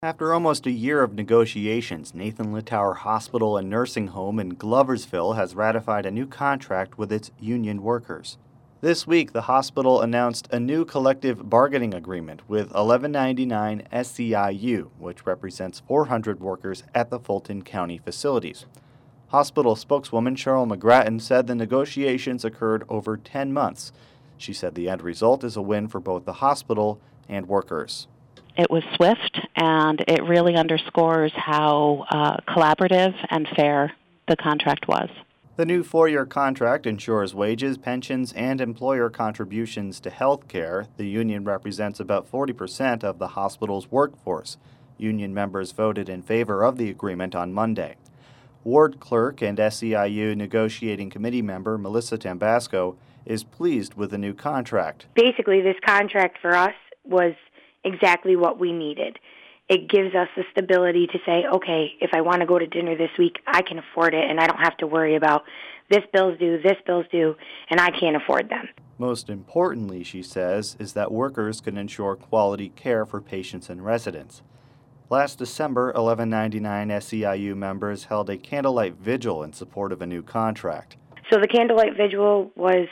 After almost a year of negotiations, Nathan Littauer Hospital and Nursing Home in Gloversville has ratified a new contract with its union workers. This week, the hospital announced a new collective bargaining agreement with 1199 SEIU, which represents 400 workers at the Fulton County facilities. Hospital spokeswoman Cheryl McGrattan said the negotiations occurred over 10 months. She said the end result is a win for both the hospital and workers. It was swift, and it really underscores how collaborative and fair the contract was. The new 4-year contract ensures wages, pensions, and employer contributions to health care. The union represents about 40% of the hospital's workforce. Union members voted in favor of the agreement on Monday. Ward clerk and SEIU negotiating committee member Melissa Tambasco is pleased with the new contract. Basically, this contract for us was exactly what we needed. It gives us the stability to say, okay, if I want to go to dinner this week, I can afford it, and I don't have to worry about this bill's due, and I can't afford them. Most importantly, she says, is that workers can ensure quality care for patients and residents. Last December, 1199 SEIU members held a candlelight vigil in support of a new contract. So the candlelight vigil was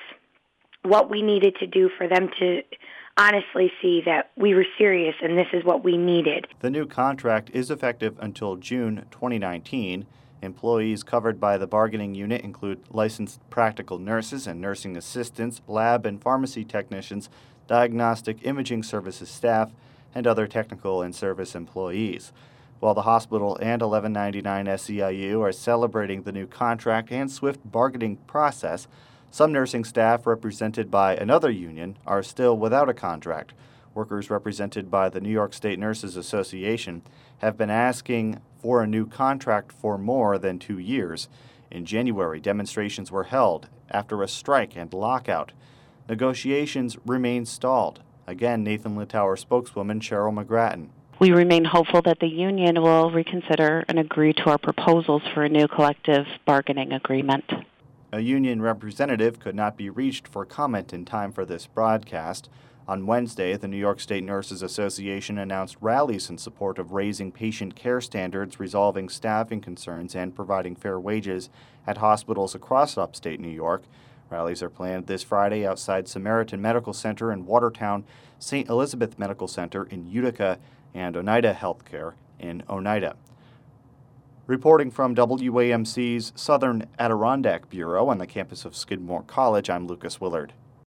what we needed to do for them to honestly see that we were serious and this is what we needed. The new contract is effective until June 2019. Employees covered by the bargaining unit include licensed practical nurses and nursing assistants, lab and pharmacy technicians, diagnostic imaging services staff, and other technical and service employees. While the hospital and 1199 SEIU are celebrating the new contract and swift bargaining process, some nursing staff represented by another union are still without a contract. Workers represented by the New York State Nurses Association have been asking for a new contract for more than 2 years. In January, demonstrations were held after a strike and lockout. Negotiations remain stalled. Again, Nathan Littauer spokeswoman Cheryl McGrattan. We remain hopeful that the union will reconsider and agree to our proposals for a new collective bargaining agreement. A union representative could not be reached for comment in time for this broadcast. On Wednesday, the New York State Nurses Association announced rallies in support of raising patient care standards, resolving staffing concerns, and providing fair wages at hospitals across upstate New York. Rallies are planned this Friday outside Samaritan Medical Center in Watertown, St. Elizabeth Medical Center in Utica, and Oneida Healthcare in Oneida. Reporting from WAMC's Southern Adirondack Bureau on the campus of Skidmore College, I'm Lucas Willard.